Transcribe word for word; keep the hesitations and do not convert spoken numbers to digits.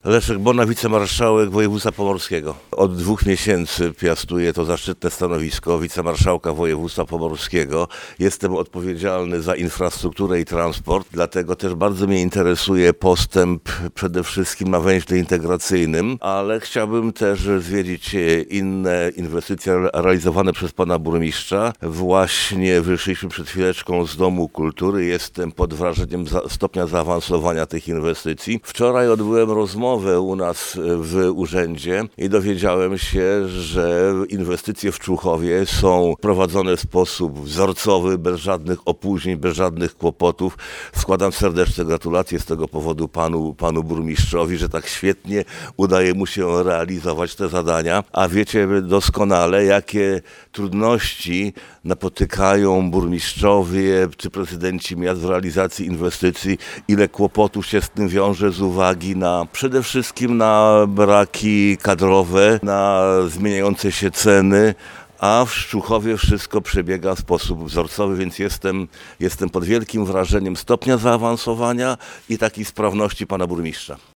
Leszek Bona, wicemarszałek województwa pomorskiego. Od dwóch miesięcy piastuję to zaszczytne stanowisko wicemarszałka województwa pomorskiego. Jestem odpowiedzialny za infrastrukturę i transport, dlatego też bardzo mnie interesuje postęp przede wszystkim na węźle integracyjnym, ale chciałbym też zwiedzić inne inwestycje realizowane przez pana burmistrza. Właśnie wyszliśmy przed chwileczką z Domu Kultury. Jestem pod wrażeniem stopnia zaawansowania tych inwestycji. Wczoraj odbyłem rozmowę u nas w urzędzie i dowiedziałem się, że inwestycje w Człuchowie są prowadzone w sposób wzorcowy, bez żadnych opóźnień, bez żadnych kłopotów. Składam serdeczne gratulacje z tego powodu panu, panu burmistrzowi, że tak świetnie udaje mu się realizować te zadania, a wiecie doskonale, jakie trudności napotykają burmistrzowie czy prezydenci miast w realizacji inwestycji, ile kłopotów się z tym wiąże z uwagi na przede wszystkim na braki kadrowe, na zmieniające się ceny, a w Człuchowie wszystko przebiega w sposób wzorcowy, więc jestem, jestem pod wielkim wrażeniem stopnia zaawansowania i takiej sprawności pana burmistrza.